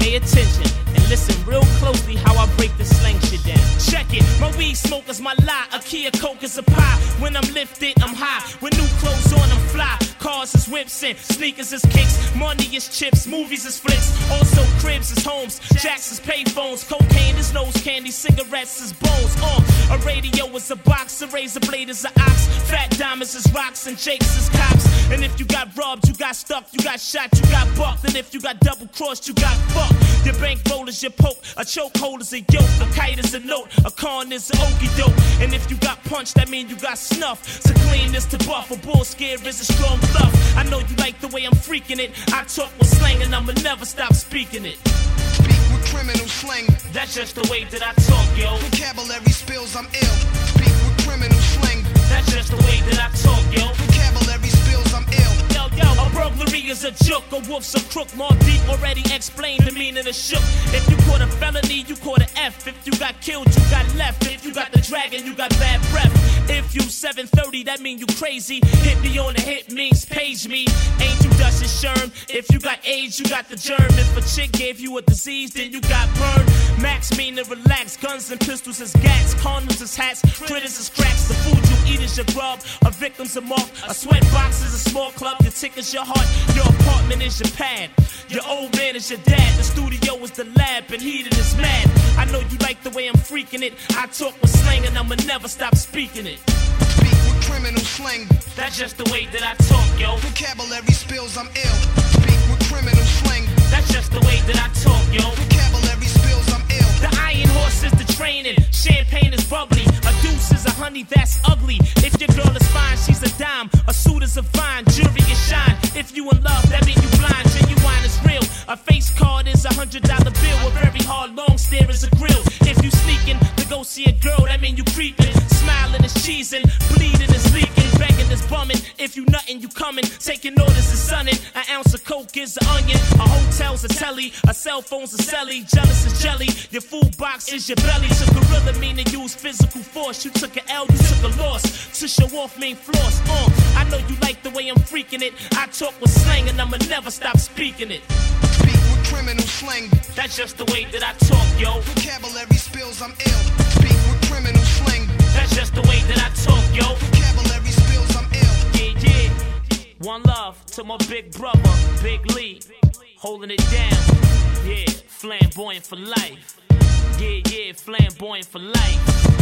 pay attention and listen real closely how I break the slang shit down. Check it, my weed smoke is my lie. A Kia Coke is a pie. When I'm lifted, I'm high. With new clothes on, I'm fly. Cars is whips and sneakers is kicks. Money is chips, movies is flicks. Also cribs is homes, jacks is payphones. Cocaine is nose candy, cigarettes is bones. A radio is a box, a razor blade is an ox. Fat diamonds is rocks and jakes is cops. And if you got robbed, you got stuck, you got shot, you got bucked. And if you got double crossed, you got fucked. Your bankroll is your poke, a chokehold is a yoke, a kite is a note, a con is an okie doke. And if you got punched, that mean you got snuff. So clean is to buff, a bull scare is a strong bluff. I know you like the way I'm freaking it. I talk with slang and I'ma never stop speaking it. Speak with criminal slang. That's just the way that I talk, yo. Vocabulary spills, I'm ill. Speak with criminal slang. That's just the way that I talk, yo. Vocabulary spills, I'm ill. Yo, a burglary is a joke, a wolf's a crook. More deep already explained the meaning of shook. If you caught a felony, you caught an F. If you got killed, you got left. If you got the dragon, you got bad breath. If you 730, that mean you crazy. Hit me on the hit means page me. Ain't you Dutch and Sherm? If you got AIDS, you got the germ. If a chick gave you a disease, then you got burned. Max mean to relax. Guns and pistols is gats. Condoms is hats. Critters is cracks. The food you eat is your grub. A victim's a mark. A sweat box is a small club. Your tick is your heart. Your apartment is your pad. Your old man is your dad. The studio is the lab. And heated is mad. I know you like the way I'm freaking it. I talk with slang and I'ma never stop speaking it. Speak with criminal slang. That's just the way that I talk, yo. Vocabulary spills, I'm ill. Speak with criminal slang. That's just the way that I talk, yo. Vocabulary spills, I'm ill. The iron horse is the training. Champagne is bubbly. A deuce is a honey that's ugly. If your girl is fine, she's a dime. A suit is a vine. Jewelry is shine. If you in love, that mean you blind. Genuine is real. A face card is $100 bill. A very hard long stare is a grill. If you sneaking to go see a girl, that mean you creeping. Smiling is cheesing. Bleeding is leaking. Begging is bumming. If you nuttin', you coming. Taking orders is sunning. An ounce of coke is an onion. A hotel's a telly. A cell phone's a celly. Jealous is jelly. Your food box is your belly. So gorilla mean to use physical force. You took an L, you took a loss. To show off mean floss. I know you like the way I'm freaking it. I talk with slang and I'ma never stop speaking it. Speak with criminal slang. That's just the way that I talk, yo. Vocabulary spills, I'm ill. Speak with criminal slang. That's just the way that I talk, yo. Vocabulary spills, I'm ill. Yeah. One love to my big brother, Big Lee. Holding it down. Yeah, flamboyant for life. Yeah, flamboyant for life.